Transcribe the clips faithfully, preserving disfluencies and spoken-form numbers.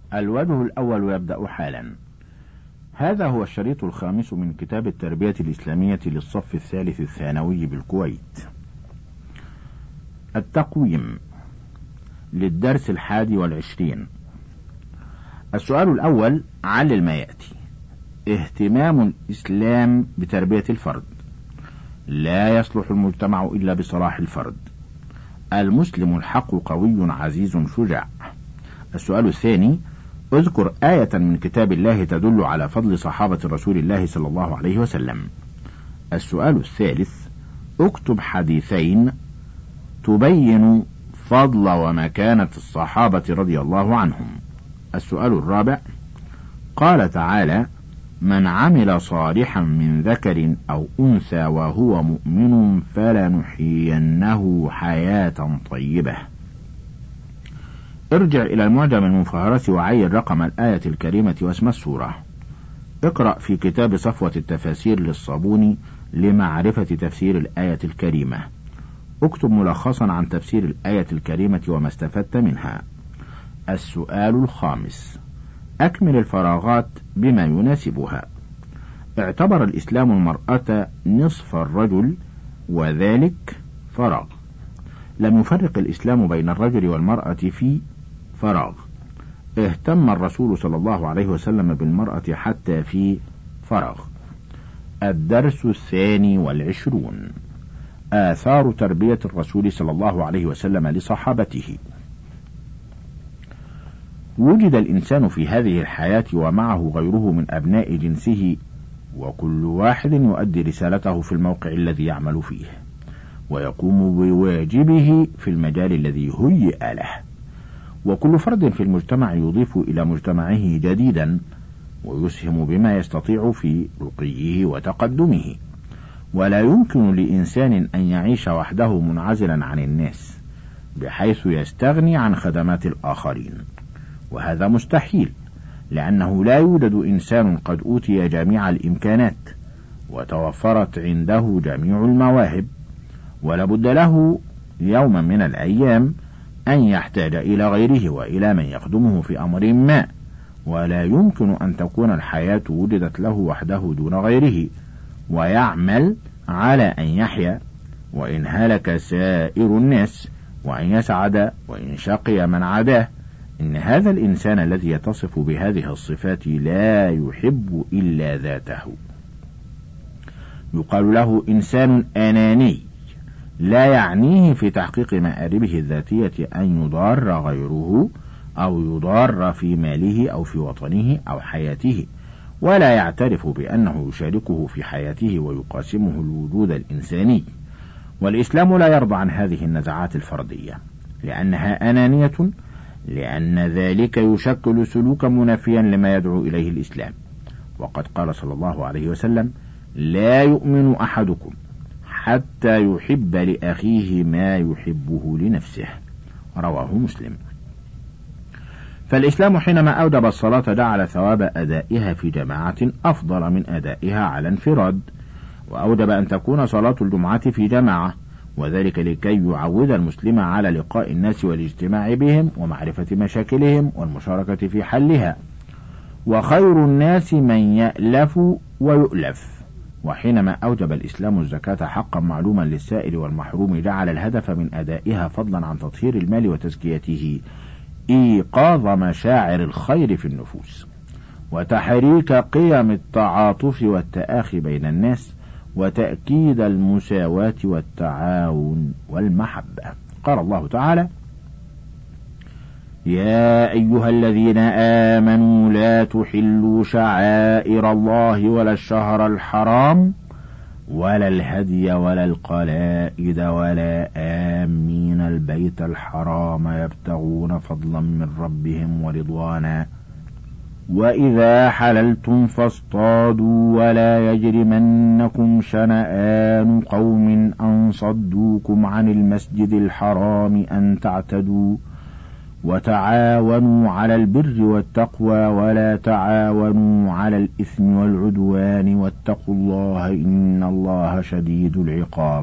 الوجه الأول يبدأ حالا. هذا هو الشريط الخامس من كتاب التربية الإسلامية للصف الثالث الثانوي بالكويت. التقويم للدرس الحادي والعشرين. السؤال الأول: علل ما يأتي. اهتمام الإسلام بتربية الفرد. لا يصلح المجتمع إلا بصلاح الفرد. المسلم الحق قوي عزيز شجاع. السؤال الثاني: اذكر آية من كتاب الله تدل على فضل صحابة رسول الله صلى الله عليه وسلم. السؤال الثالث: اكتب حديثين تبين فضل ومكانة الصحابة رضي الله عنهم. السؤال الرابع: قال تعالى: من عمل صالحا من ذكر أو أنثى وهو مؤمن فلنحيينه حياة طيبة. ارجع إلى المعجم المفهرس وعين رقم الآية الكريمة واسم السورة. اقرأ في كتاب صفوة التفاسير للصابوني لمعرفة تفسير الآية الكريمة. اكتب ملخصا عن تفسير الآية الكريمة وما استفدت منها. السؤال الخامس: أكمل الفراغات بما يناسبها. اعتبر الإسلام المرأة نصف الرجل وذلك فراغ. لم يفرق الإسلام بين الرجل والمرأة في فراغ. اهتم الرسول صلى الله عليه وسلم بالمرأة حتى في فراغ. الدرس الثاني والعشرون: آثار تربية الرسول صلى الله عليه وسلم لصحابته. وجد الإنسان في هذه الحياة ومعه غيره من أبناء جنسه، وكل واحد يؤدي رسالته في الموقع الذي يعمل فيه، ويقوم بواجبه في المجال الذي هيئ له، وكل فرد في المجتمع يضيف إلى مجتمعه جديدا ويسهم بما يستطيع في رقيه وتقدمه. ولا يمكن لإنسان أن يعيش وحده منعزلا عن الناس بحيث يستغني عن خدمات الآخرين، وهذا مستحيل، لأنه لا يوجد إنسان قد أوتي جميع الإمكانات وتوفرت عنده جميع المواهب، ولابد له يوما من الأيام أن يحتاج إلى غيره وإلى من يخدمه في أمر ما، ولا يمكن أن تكون الحياة وجدت له وحده دون غيره ويعمل على أن يحيا، وإن هلك سائر الناس، وإن يسعد وإن شقي من عداه. إن هذا الإنسان الذي يتصف بهذه الصفات لا يحب إلا ذاته. يقال له إنسان أناني، لا يعنيه في تحقيق مآربه الذاتية أن يضار غيره أو يضار في ماله أو في وطنه أو حياته، ولا يعترف بأنه يشاركه في حياته ويقاسمه الوجود الإنساني. والإسلام لا يرضى عن هذه النزعات الفردية لأنها أنانية، لأن ذلك يشكل سلوكا منافيا لما يدعو إليه الإسلام. وقد قال صلى الله عليه وسلم: لا يؤمن أحدكم حتى يحب لأخيه ما يحبه لنفسه. رواه مسلم. فالإسلام حينما أوجب الصلاة جعل ثواب أدائها في جماعة أفضل من أدائها على انفراد، وأوجب أن تكون صلاة الجمعة في جماعة، وذلك لكي يعود المسلم على لقاء الناس والاجتماع بهم ومعرفة مشاكلهم والمشاركة في حلها. وخير الناس من يألف ويؤلف. وحينما أوجب الإسلام الزكاة حقا معلوما للسائل والمحروم جعل الهدف من أدائها فضلا عن تطهير المال وتزكيته إيقاظ مشاعر الخير في النفوس، وتحريك قيم التعاطف والتآخي بين الناس، وتأكيد المساواة والتعاون والمحبة. قال الله تعالى: يا أيها الذين آمنوا لا تحلوا شعائر الله ولا الشهر الحرام ولا الهدي ولا القلائد ولا آمين البيت الحرام يبتغون فضلا من ربهم ورضوانا وإذا حللتم فاصطادوا ولا يجرمنكم شنآن قوم أن صدوكم عن المسجد الحرام أن تعتدوا وتعاونوا على البر والتقوى ولا تعاونوا على الإثم والعدوان واتقوا الله إن الله شديد العقاب.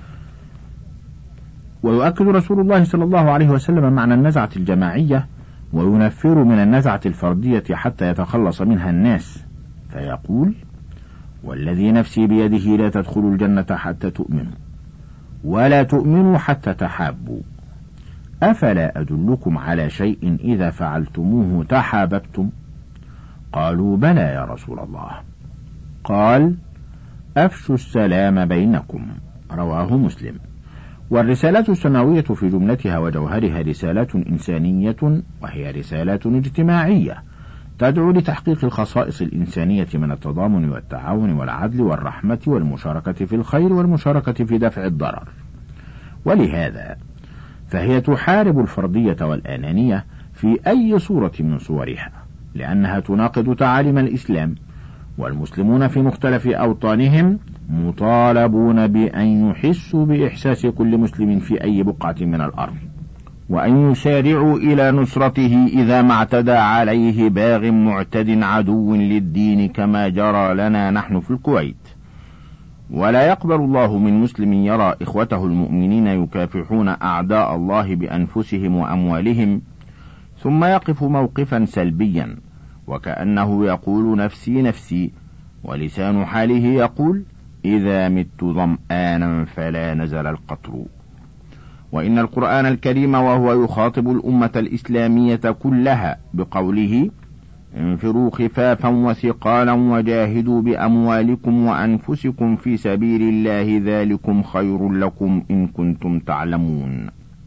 ويؤكد رسول الله صلى الله عليه وسلم معنى النزعة الجماعية وينفر من النزعة الفردية حتى يتخلص منها الناس، فيقول: والذي نفسي بيده لا تدخلوا الجنة حتى تؤمنوا، ولا تؤمنوا حتى تحابوا، أفلا أدلكم على شيء إذا فعلتموه تحاببتم؟ قالوا: بلى يا رسول الله. قال: أفشوا السلام بينكم. رواه مسلم. والرسالة السماوية في جملتها وجوهرها رسالات إنسانية، وهي رسالات اجتماعية تدعو لتحقيق الخصائص الإنسانية من التضامن والتعاون والعدل والرحمة والمشاركة في الخير والمشاركة في دفع الضرر. ولهذا فهي تحارب الفردية والأنانية في أي صورة من صورها، لأنها تناقض تعاليم الإسلام، والمسلمون في مختلف أوطانهم مطالبون بأن يحسوا بإحساس كل مسلم في أي بقعة من الأرض، وأن يسارعوا إلى نصرته إذا ما اعتدى عليه باغ معتد عدو للدين كما جرى لنا نحن في الكويت. ولا يقبل الله من مسلم يرى إخوته المؤمنين يكافحون أعداء الله بأنفسهم وأموالهم ثم يقف موقفا سلبيا وكأنه يقول: نفسي نفسي، ولسان حاله يقول: إذا مت ظمآنا فلا نزل القطر. وإن القرآن الكريم وهو يخاطب الأمة الإسلامية كلها بقوله: انفروا خفافا وثقالا وجاهدوا بأموالكم وأنفسكم في سبيل الله ذلكم خير لكم إن كنتم تعلمون،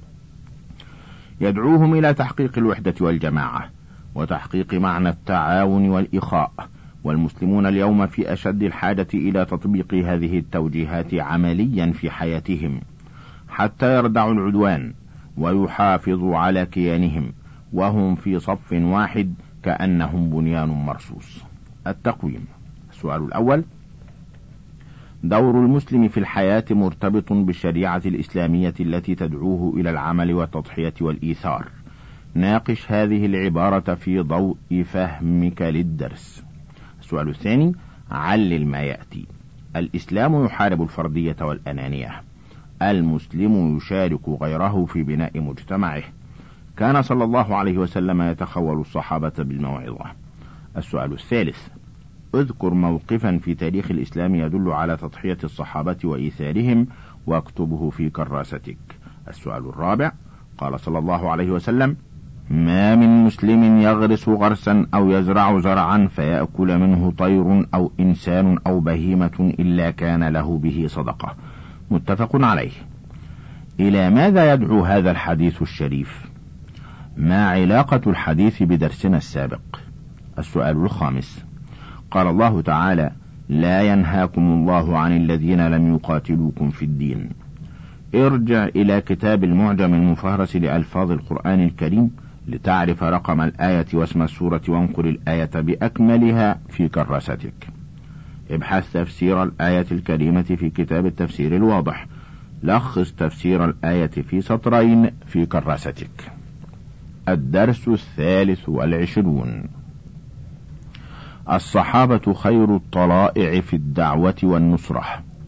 يدعوهم إلى تحقيق الوحدة والجماعة وتحقيق معنى التعاون والإخاء. والمسلمون اليوم في أشد الحاجة إلى تطبيق هذه التوجيهات عمليا في حياتهم حتى يردعوا العدوان ويحافظوا على كيانهم وهم في صف واحد كأنهم بنيان مرصوص. التقويم. السؤال الأول: دور المسلم في الحياة مرتبط بالشريعة الإسلامية التي تدعوه إلى العمل والتضحية والإيثار. ناقش هذه العبارة في ضوء فهمك للدرس. السؤال الثاني: علل ما يأتي. الإسلام يحارب الفردية والأنانية. المسلم يشارك غيره في بناء مجتمعه. كان صلى الله عليه وسلم يتخول الصحابة بالموعظة. السؤال الثالث: اذكر موقفا في تاريخ الإسلام يدل على تضحية الصحابة وإيثارهم واكتبه في كراستك. السؤال الرابع: قال صلى الله عليه وسلم: ما من مسلم يغرس غرسا أو يزرع زرعا فيأكل منه طير أو إنسان أو بهيمة إلا كان له به صدقة. متفق عليه. إلى ماذا يدعو هذا الحديث الشريف؟ ما علاقة الحديث بدرسنا السابق؟ السؤال الخامس: قال الله تعالى: لا ينهاكم الله عن الذين لم يقاتلوكم في الدين. ارجع إلى كتاب المعجم المفهرس لألفاظ القرآن الكريم لتعرف رقم الآية واسم السورة وانقل الآية بأكملها في كراستك. ابحث تفسير الآية الكريمة في كتاب التفسير الواضح. لخص تفسير الآية في سطرين في كراستك. الدرس الثالث والعشرون: الصحابة خير الطلائع في الدعوة والنصرة.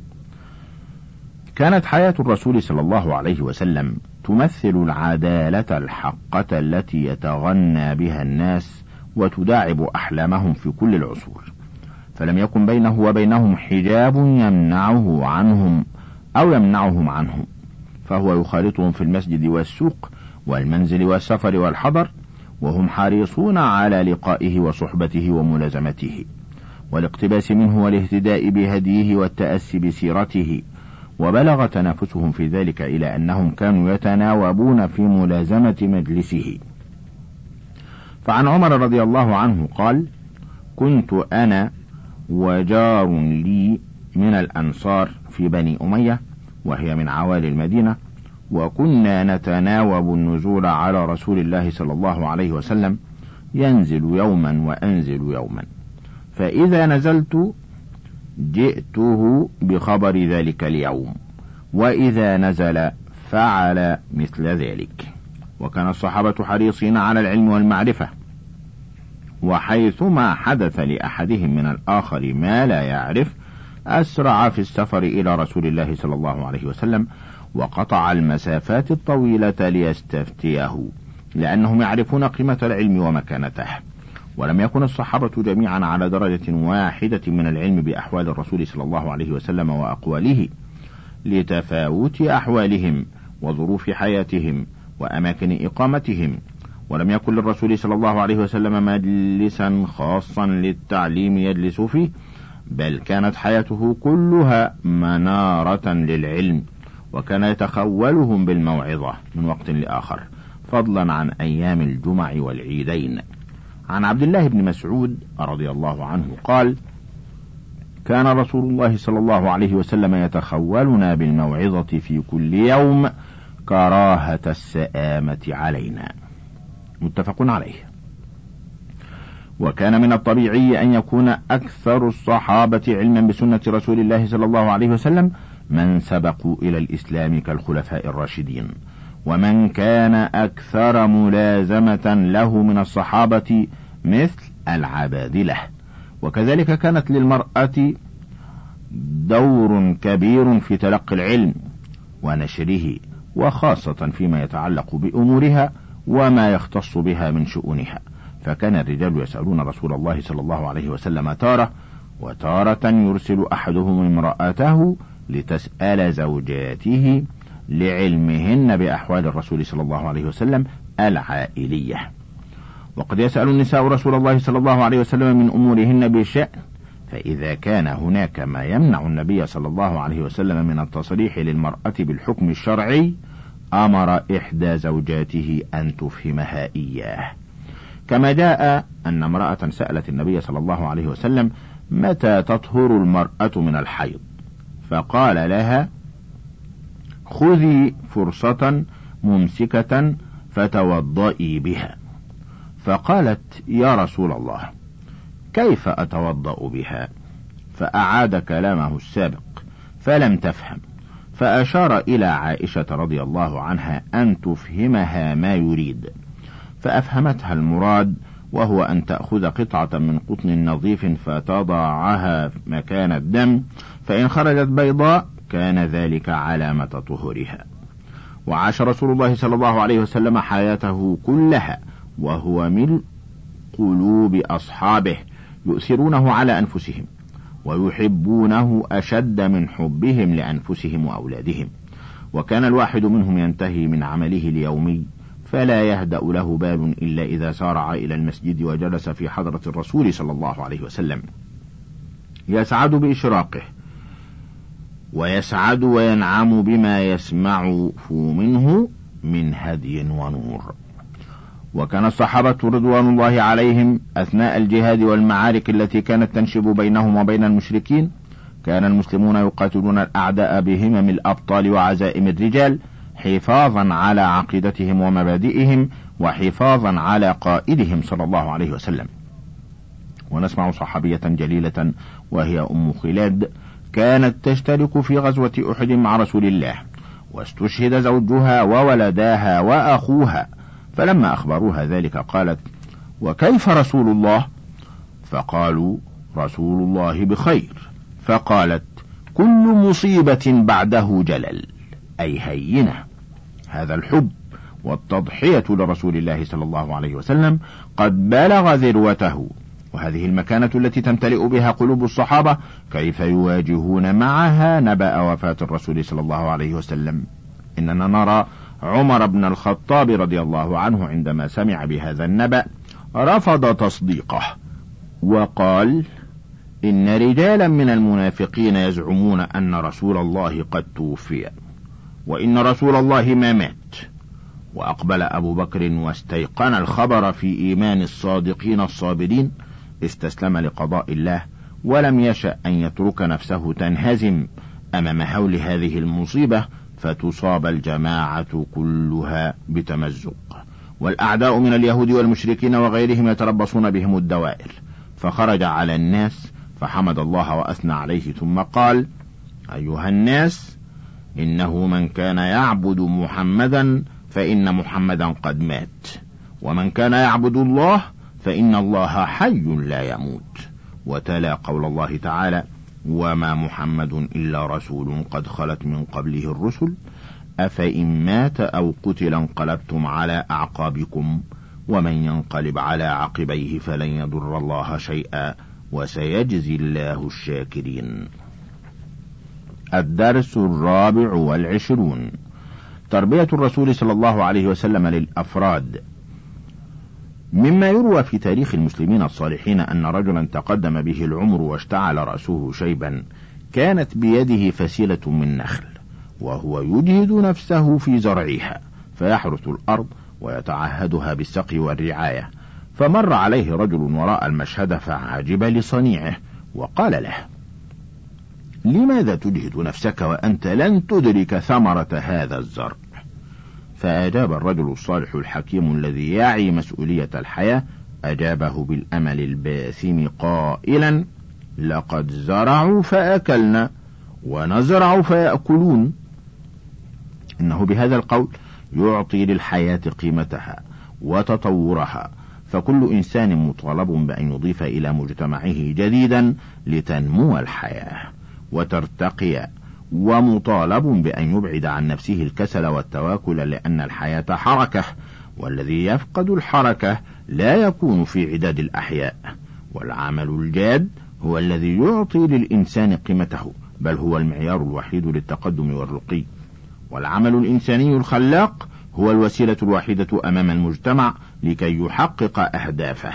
كانت حياة الرسول صلى الله عليه وسلم تمثل العدالة الحقة التي يتغنى بها الناس وتداعب أحلامهم في كل العصور، فلم يكن بينه وبينهم حجاب يمنعه عنهم أو يمنعهم عنه، فهو يخالطهم في المسجد والسوق والمنزل والسفر والحضر، وهم حريصون على لقائه وصحبته وملازمته والاقتباس منه والاهتداء بهديه والتأسي بسيرته. وبلغ تنافسهم في ذلك إلى أنهم كانوا يتناوبون في ملازمة مجلسه. فعن عمر رضي الله عنه قال: كنت أنا وجار لي من الأنصار في بني أمية وهي من عوالي المدينة، وكنا نتناوب النزول على رسول الله صلى الله عليه وسلم، ينزل يوما وأنزل يوما، فإذا نزلت جئته بخبر ذلك اليوم، وإذا نزل فعل مثل ذلك. وكان الصحابة حريصين على العلم والمعرفة، وحيثما حدث لأحدهم من الآخر ما لا يعرف أسرع في السفر إلى رسول الله صلى الله عليه وسلم وقطع المسافات الطويلة ليستفتيه، لأنهم يعرفون قيمة العلم ومكانته. ولم يكن الصحابة جميعا على درجة واحدة من العلم بأحوال الرسول صلى الله عليه وسلم وأقواله، لتفاوت أحوالهم وظروف حياتهم وأماكن إقامتهم. ولم يكن للرسول صلى الله عليه وسلم مجلسا خاصا للتعليم يجلس فيه، بل كانت حياته كلها منارة للعلم، وكان يتخولهم بالموعظة من وقت لآخر، فضلا عن أيام الجمع والعيدين. عن عبد الله بن مسعود رضي الله عنه قال: كان رسول الله صلى الله عليه وسلم يتخولنا بالموعظة في كل يوم كراهة السآمة علينا. متفق عليه. وكان من الطبيعي أن يكون أكثر الصحابة علما بسنة رسول الله صلى الله عليه وسلم من سبقوا إلى الإسلام كالخلفاء الراشدين، ومن كان أكثر ملازمة له من الصحابة مثل العبادلة. وكذلك كانت للمرأة دور كبير في تلقي العلم ونشره، وخاصة فيما يتعلق بأمورها وما يختص بها من شؤونها، فكان الرجال يسألون رسول الله صلى الله عليه وسلم تارة، وتارة يرسل أحدهم امرأته لتسأل زوجاته لعلمهن بأحوال الرسول صلى الله عليه وسلم العائلية. وقد يسأل النساء رسول الله صلى الله عليه وسلم من أمورهن بشأن، فإذا كان هناك ما يمنع النبي صلى الله عليه وسلم من التصريح للمرأة بالحكم الشرعي أمر إحدى زوجاته أن تفهمها إياه، كما جاء أن امرأة سألت النبي صلى الله عليه وسلم متى تطهر المرأة من الحيض، فقال لها: خذي فرصة ممسكة فتوضئي بها. فقالت: يا رسول الله، كيف أتوضأ بها؟ فأعاد كلامه السابق، فلم تفهم، فأشار إلى عائشة رضي الله عنها أن تفهمها ما يريد، فأفهمتها المراد، وهو أن تأخذ قطعة من قطن نظيف فتضعها مكان الدم، فإن خرجت بيضاء كان ذلك علامة طهورها. وعاش رسول الله صلى الله عليه وسلم حياته كلها وهو من قلوب أصحابه، يؤثرونه على أنفسهم ويحبونه أشد من حبهم لأنفسهم وأولادهم. وكان الواحد منهم ينتهي من عمله اليومي فلا يهدأ له بال إلا إذا سارع إلى المسجد وجلس في حضرة الرسول صلى الله عليه وسلم، يسعد بإشراقه، ويسعد وينعم بما يسمع منه من هدي ونور. وكان الصحابة رضوان الله عليهم أثناء الجهاد والمعارك التي كانت تنشب بينهم وبين المشركين، كان المسلمون يقاتلون الأعداء بهمم الأبطال وعزائم الرجال، حفاظا على عقيدتهم ومبادئهم، وحفاظا على قائدهم صلى الله عليه وسلم. ونسمع صحابية جليلة وهي أم خلاد، كانت تشترك في غزوة أحد مع رسول الله، واستشهد زوجها وولداها وأخوها، فلما أخبروها ذلك قالت: وكيف رسول الله؟ فقالوا: رسول الله بخير. فقالت: كل مصيبة بعده جلل، أي هينة. هذا الحب والتضحية لرسول الله صلى الله عليه وسلم قد بلغ ذروته، وهذه المكانة التي تمتلئ بها قلوب الصحابة كيف يواجهون معها نبأ وفاة الرسول صلى الله عليه وسلم. إننا نرى عمر بن الخطاب رضي الله عنه عندما سمع بهذا النبأ رفض تصديقه، وقال: إن رجالا من المنافقين يزعمون أن رسول الله قد توفي، وإن رسول الله ما مات. وأقبل أبو بكر واستيقن الخبر في إيمان الصادقين الصابرين، استسلم لقضاء الله، ولم يشأ أن يترك نفسه تنهزم أمام هول هذه المصيبة فتصاب الجماعة كلها بتمزق، والأعداء من اليهود والمشركين وغيرهم يتربصون بهم الدوائر. فخرج على الناس فحمد الله وأثنى عليه، ثم قال: أيها الناس، إنه من كان يعبد محمدا فإن محمدا قد مات، ومن كان يعبد الله فإن الله حي لا يموت. وتلا قول الله تعالى: وما محمد إلا رسول قد خلت من قبله الرسل أفإن مات أو قتل انقلبتم على أعقابكم ومن ينقلب على عقبيه فلن يضر الله شيئا وسيجزي الله الشاكرين. الدرس الرابع والعشرون: تربية الرسول صلى الله عليه وسلم للأفراد. مما يروى في تاريخ المسلمين الصالحين أن رجلا تقدم به العمر واشتعل رأسه شيبا، كانت بيده فسيلة من نخل وهو يجهد نفسه في زرعها، فيحرث الأرض ويتعهدها بالسقي والرعاية. فمر عليه رجل وراء المشهد فعجب لصنيعه وقال له: لماذا تجهد نفسك وأنت لن تدرك ثمرة هذا الزرع؟ فأجاب الرجل الصالح الحكيم الذي يعي مسؤولية الحياة، أجابه بالأمل الباسم قائلا: لقد زرعوا فأكلنا ونزرع فيأكلون. إنه بهذا القول يعطي للحياة قيمتها وتطورها، فكل إنسان مطالب بأن يضيف إلى مجتمعه جديدا لتنمو الحياة وترتقي، ومطالب بأن يبعد عن نفسه الكسل والتواكل، لأن الحياة حركة، والذي يفقد الحركة لا يكون في عداد الأحياء. والعمل الجاد هو الذي يعطي للإنسان قيمته، بل هو المعيار الوحيد للتقدم والرقي. والعمل الإنساني الخلاق هو الوسيلة الوحيدة أمام المجتمع لكي يحقق أهدافه.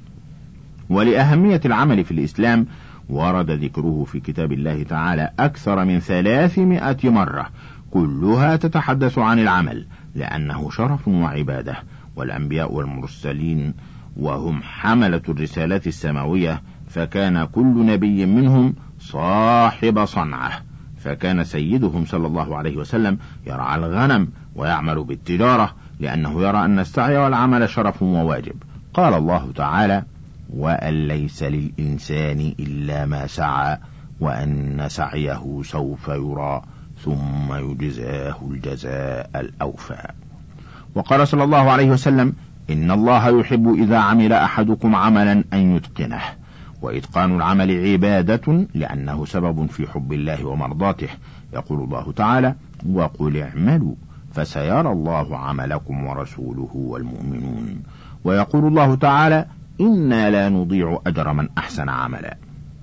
ولأهمية العمل في الإسلام ورد ذكره في كتاب الله تعالى أكثر من ثلاثمائة مرة، كلها تتحدث عن العمل، لأنه شرف وعبادة. والأنبياء والمرسلين وهم حملة الرسالات السماوية، فكان كل نبي منهم صاحب صنعة، فكان سيدهم صلى الله عليه وسلم يرعى الغنم ويعمل بالتجارة، لأنه يرى أن السعي والعمل شرف وواجب. قال الله تعالى: وأن ليس للإنسان إلا ما سعى وأن سعيه سوف يرى ثم يجزاه الجزاء الأوفى. وقال صلى الله عليه وسلم: إن الله يحب إذا عمل أحدكم عملا أن يتقنه. وإتقان العمل عبادة، لأنه سبب في حب الله ومرضاته. يقول الله تعالى: وقل اعملوا فسيرى الله عملكم ورسوله والمؤمنون. ويقول الله تعالى: إنا لا نضيع أجر من أحسن عملا.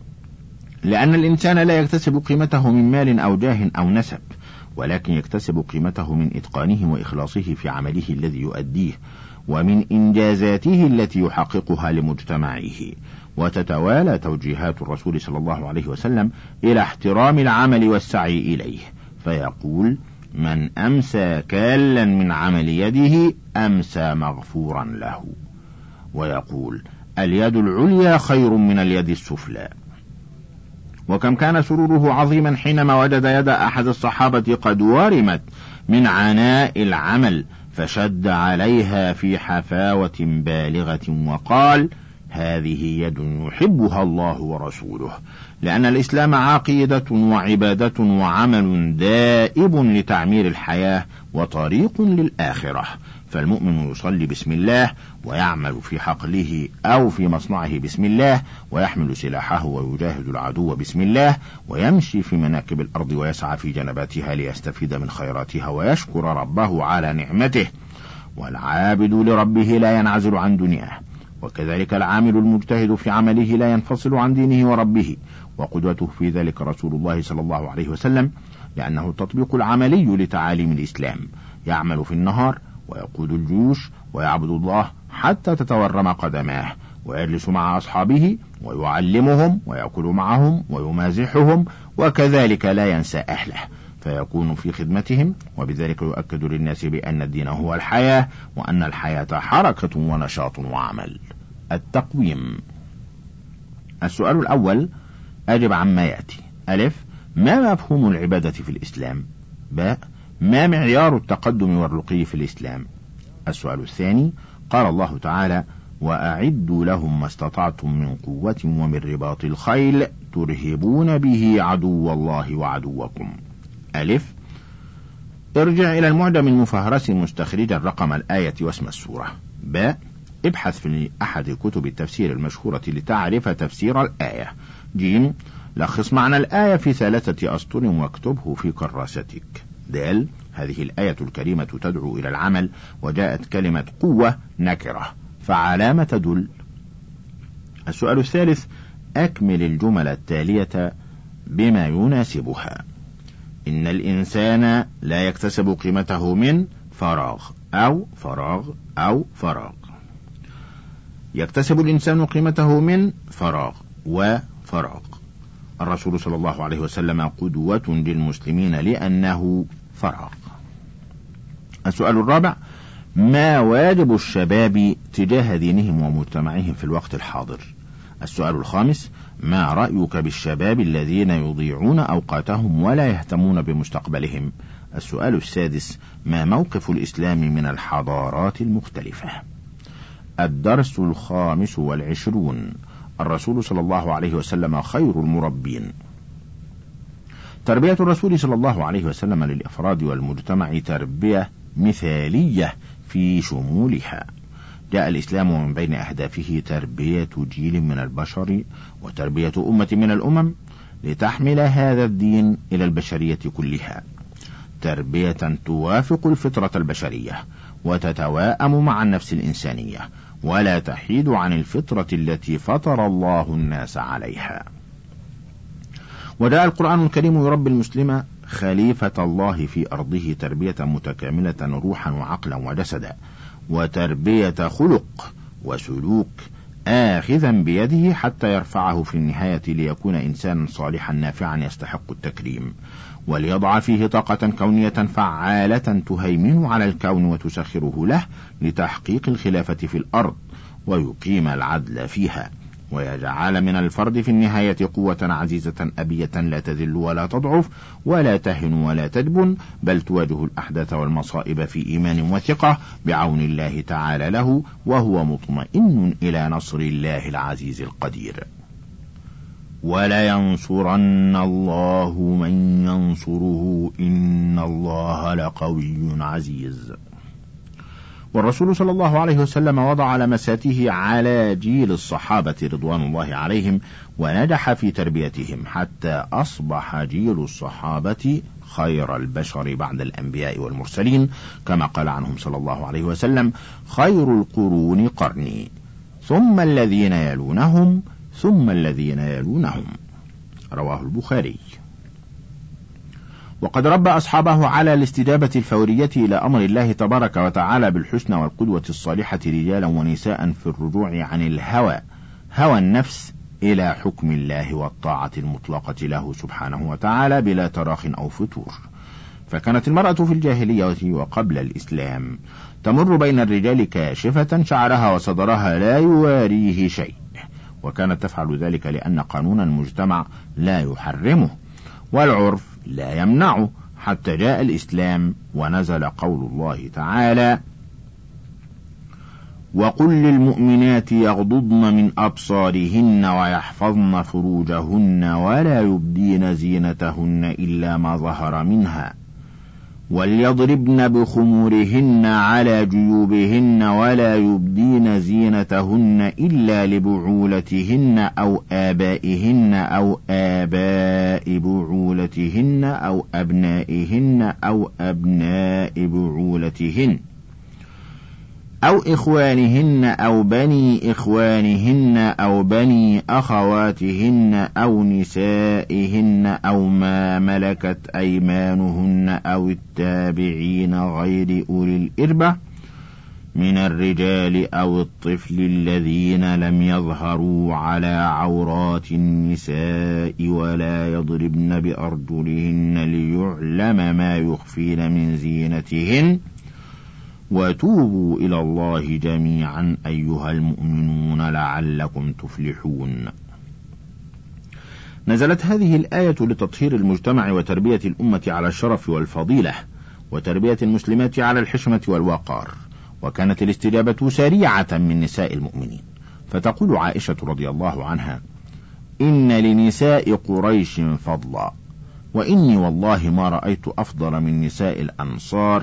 لأن الإنسان لا يكتسب قيمته من مال أو جاه أو نسب، ولكن يكتسب قيمته من إتقانه وإخلاصه في عمله الذي يؤديه، ومن إنجازاته التي يحققها لمجتمعه. وتتوالى توجيهات الرسول صلى الله عليه وسلم إلى احترام العمل والسعي إليه، فيقول: من أمسى كالا من عمل يده أمسى مغفورا له. ويقول: اليد العليا خير من اليد السفلى. وكم كان سروره عظيما حينما وجد يد أحد الصحابة قد ورمت من عناء العمل، فشد عليها في حفاوة بالغة وقال: هذه يد يحبها الله ورسوله. لأن الإسلام عقيدة وعبادة وعمل دائب لتعمير الحياة وطريق للآخرة. فالمؤمن يصلي بسم الله، ويعمل في حقله أو في مصنعه بسم الله، ويحمل سلاحه ويجاهد العدو بسم الله، ويمشي في مناكب الأرض ويسعى في جنباتها ليستفيد من خيراتها ويشكر ربه على نعمته. والعابد لربه لا ينعزل عن دنياه، وكذلك العامل المجتهد في عمله لا ينفصل عن دينه وربه. وقدوته في ذلك رسول الله صلى الله عليه وسلم، لأنه التطبيق العملي لتعاليم الإسلام. يعمل في النهار ويقود الجيوش ويعبد الله حتى تتورم قدماه، ويجلس مع أصحابه ويعلمهم ويأكل معهم ويمازحهم، وكذلك لا ينسى أهله، فيكون في خدمتهم. وبذلك يؤكد للناس بأن الدين هو الحياة، وأن الحياة حركة ونشاط وعمل. التقويم. السؤال الأول أجب عما يأتي: ألف، ما مفهوم العبادة في الإسلام؟ باء، ما معيار التقدم والرقي في الإسلام؟ السؤال الثاني: قال الله تعالى: وأعدوا لهم ما استطعتم من قوة ومن رباط الخيل ترهبون به عدو الله وعدوكم. ألف، ارجع إلى المعجم المفهرس مستخرجا رقم الآية واسم السورة. باء، ابحث في أحد كتب التفسير المشهورة لتعرف تفسير الآية. جيم، لخص معنى الآية في ثلاثة أسطر واكتبه في كراستك. دال، هذه الآية الكريمة تدعو إلى العمل، وجاءت كلمة قوة نكرة، فعلى ما تدل؟ السؤال الثالث: أكمل الجمل التالية بما يناسبها. إن الإنسان لا يكتسب قيمته من فراغ أو فراغ أو فراغ. يكتسب الإنسان قيمته من فراغ وفراغ. الرسول صلى الله عليه وسلم قدوة للمسلمين لأنه فراغ. السؤال الرابع: ما واجب الشباب تجاه دينهم ومجتمعهم في الوقت الحاضر؟ السؤال الخامس: ما رأيك بالشباب الذين يضيعون أوقاتهم ولا يهتمون بمستقبلهم؟ السؤال السادس: ما موقف الإسلام من الحضارات المختلفة؟ الدرس الخامس والعشرون: الرسول صلى الله عليه وسلم خير المربين. تربية الرسول صلى الله عليه وسلم للأفراد والمجتمع تربية مثالية في شمولها. جاء الإسلام من بين أهدافه تربية جيل من البشر وتربية أمة من الأمم لتحمل هذا الدين إلى البشرية كلها، تربية توافق الفطرة البشرية وتتواءم مع النفس الإنسانية ولا تحيد عن الفطرة التي فطر الله الناس عليها. وجاء القرآن الكريم يربي المسلم خليفة الله في أرضه تربية متكاملة روحا وعقلا وجسدا، وتربية خلق وسلوك، آخذا بيده حتى يرفعه في النهاية ليكون إنسانا صالحا نافعا يستحق التكريم، وليضع فيه طاقة كونية فعالة تهيمن على الكون وتسخره له لتحقيق الخلافة في الأرض ويقيم العدل فيها، ويجعل من الفرد في النهاية قوة عزيزة أبية لا تذل ولا تضعف ولا تهن ولا تدبن، بل تواجه الأحداث والمصائب في إيمان وثقة بعون الله تعالى له، وهو مطمئن إلى نصر الله العزيز القدير. ولا ينصرن الله من ينصره إن الله لقوي عزيز. والرسول صلى الله عليه وسلم وضع لمساته على جيل الصحابة رضوان الله عليهم ونجح في تربيتهم حتى أصبح جيل الصحابة خير البشر بعد الأنبياء والمرسلين، كما قال عنهم صلى الله عليه وسلم: خير القرون قرني ثم الذين يلونهم ثم الذين يلونهم. رواه البخاري. وقد ربى أصحابه على الاستجابة الفورية إلى أمر الله تبارك وتعالى بالحسنى والقدوة الصالحة رجالا ونساء في الرجوع عن الهوى هوى النفس إلى حكم الله والطاعة المطلقة له سبحانه وتعالى بلا تراخ أو فتور. فكانت المرأة في الجاهلية وقبل الإسلام تمر بين الرجال كاشفة شعرها وصدرها لا يواريه شيء، وكانت تفعل ذلك لأن قانون المجتمع لا يحرمه والعرف لا يمنعه، حتى جاء الإسلام ونزل قول الله تعالى: وقل للمؤمنات يغضضن من أبصارهن ويحفظن فروجهن ولا يبدين زينتهن إلا ما ظهر منها وليضربن بخمورهن على جيوبهن ولا يبدين زينتهن إلا لبعولتهن أو آبائهن أو آباء بعولتهن أو أبنائهن أو أبناء بعولتهن أو إخوانهن أو بني إخوانهن أو بني أخواتهن أو نسائهن أو ما ملكت أيمانهن أو التابعين غير أولي الإربة من الرجال أو الطفل الذين لم يظهروا على عورات النساء ولا يضربن بأرجلهن ليعلم ما يخفين من زينتهن وتوبوا إلى الله جميعا أيها المؤمنون لعلكم تفلحون. نزلت هذه الآية لتطهير المجتمع وتربية الأمة على الشرف والفضيلة وتربية المسلمات على الحشمة والوقار، وكانت الاستجابة سريعة من نساء المؤمنين. فتقول عائشة رضي الله عنها: إن لنساء قريش فضلا، وإني والله ما رأيت أفضل من نساء الأنصار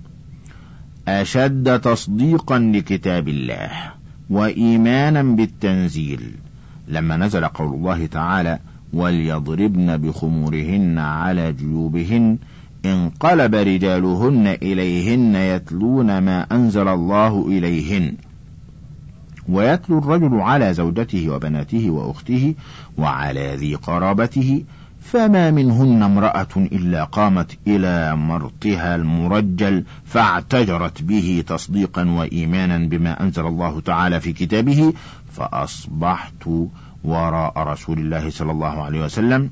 أشد تصديقا لكتاب الله وإيمانا بالتنزيل، لما نزل قول الله تعالى: وليضربن بخمورهن على جيوبهن، انقلب رجالهن إليهن يتلون ما أنزل الله إليهن، ويتلو الرجل على زوجته وبناته وأخته وعلى ذي قرابته، فما منهن امرأة إلا قامت إلى مرطها المرجل فاعتجرت به تصديقا وإيمانا بما أنزل الله تعالى في كتابه، فأصبحت وراء رسول الله صلى الله عليه وسلم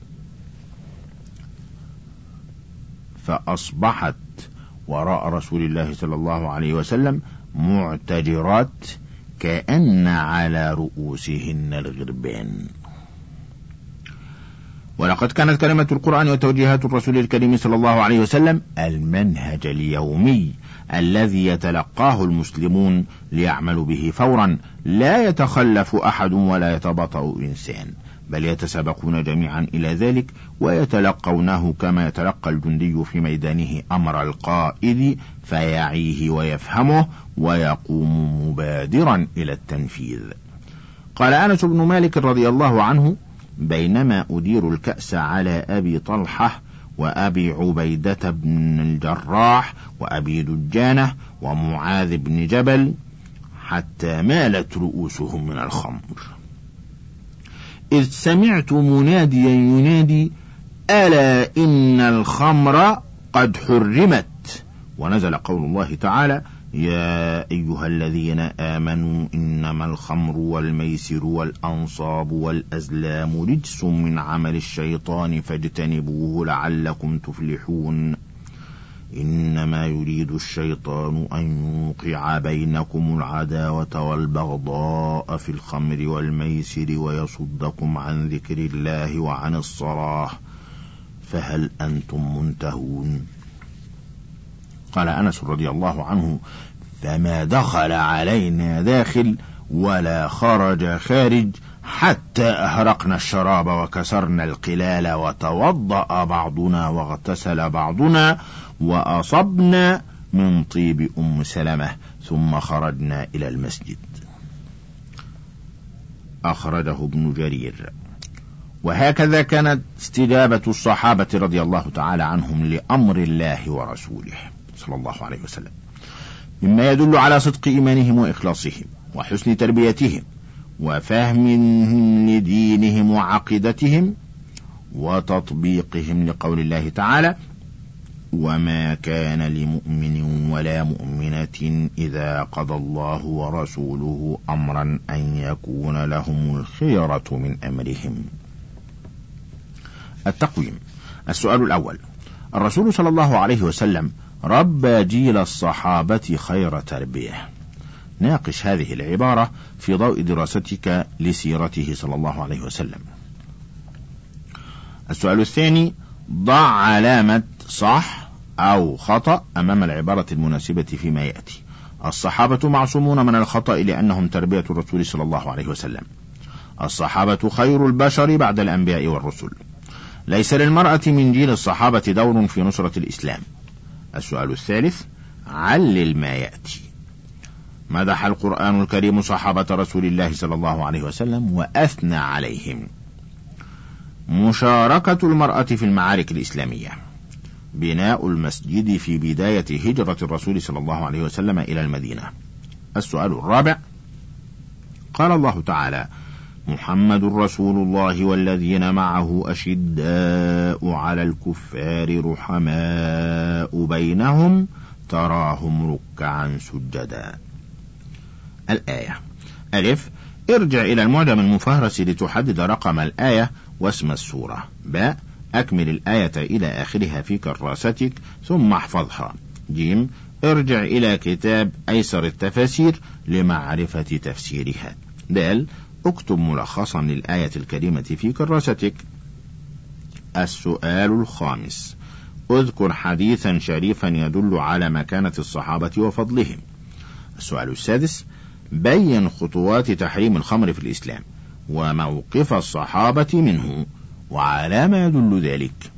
فأصبحت وراء رسول الله صلى الله عليه وسلم معتجرات كأن على رؤوسهن الغربان. ولقد كانت كلمة القرآن وتوجيهات الرسول الكريم صلى الله عليه وسلم المنهج اليومي الذي يتلقاه المسلمون ليعملوا به فورا، لا يتخلف أحد ولا يتباطأ إنسان، بل يتسابقون جميعا إلى ذلك ويتلقونه كما يتلقى الجندي في ميدانه أمر القائد فيعيه ويفهمه ويقوم مبادرا إلى التنفيذ. قال أنس بن مالك رضي الله عنه: بينما أدير الكأس على أبي طلحة وأبي عبيدة بن الجراح وأبي دجانة ومعاذ بن جبل حتى مالت رؤوسهم من الخمر، إذ سمعت مناديا ينادي: ألا إن الخمر قد حرمت، ونزل قول الله تعالى: يا أيها الذين آمنوا إنما الخمر والميسر والأنصاب والأزلام رجس من عمل الشيطان فاجتنبوه لعلكم تفلحون، إنما يريد الشيطان أن يوقع بينكم العداوة والبغضاء في الخمر والميسر ويصدكم عن ذكر الله وعن الصلاة، فهل أنتم منتهون؟ قال أنس رضي الله عنه: فما دخل علينا داخل ولا خرج خارج حتى أهرقنا الشراب وكسرنا القلال وتوضأ بعضنا واغتسل بعضنا وأصبنا من طيب أم سلمة ثم خرجنا إلى المسجد. أخرجه ابن جرير. وهكذا كانت استجابة الصحابة رضي الله تعالى عنهم لأمر الله ورسوله صلى الله عليه وسلم، مما يدل على صدق إيمانهم وإخلاصهم وحسن تربيتهم وفهمهم لدينهم وعقيدتهم وتطبيقهم لقول الله تعالى: وما كان لمؤمن ولا مؤمنة إذا قضى الله ورسوله أمرا أن يكون لهم الخيرة من أمرهم. التقويم. السؤال الأول: الرسول صلى الله عليه وسلم ربى جيل الصحابة خير تربية. ناقش هذه العبارة في ضوء دراستك لسيرته صلى الله عليه وسلم. السؤال الثاني: ضع علامة صح أو خطأ أمام العبارة المناسبة فيما يأتي. الصحابة معصومون من الخطأ لأنهم تربية الرسول صلى الله عليه وسلم. الصحابة خير البشر بعد الأنبياء والرسل. ليس للمرأة من جيل الصحابة دور في نصرة الإسلام. السؤال الثالث: علل ما يأتي. مدح القرآن الكريم صحابة رسول الله صلى الله عليه وسلم وأثنى عليهم. مشاركة المرأة في المعارك الإسلامية. بناء المسجد في بداية هجرة الرسول صلى الله عليه وسلم إلى المدينة. السؤال الرابع: قال الله تعالى: محمد رسول الله والذين معه أشداء على الكفار رحماء بينهم تراهم ركعا سجدا. الآية. ألف: ارجع إلى المعجم المفهرس لتحدد رقم الآية واسم السورة. باء: أكمل الآية إلى آخرها في كراستك ثم احفظها. جيم: ارجع إلى كتاب أيسر التفاسير لمعرفة تفسيرها. دال: اكتب ملخصا للآية الكريمة في كراستك. السؤال الخامس: اذكر حديثا شريفا يدل على مكانة الصحابة وفضلهم. السؤال السادس: بين خطوات تحريم الخمر في الإسلام وموقف الصحابة منه وعلى ما يدل ذلك.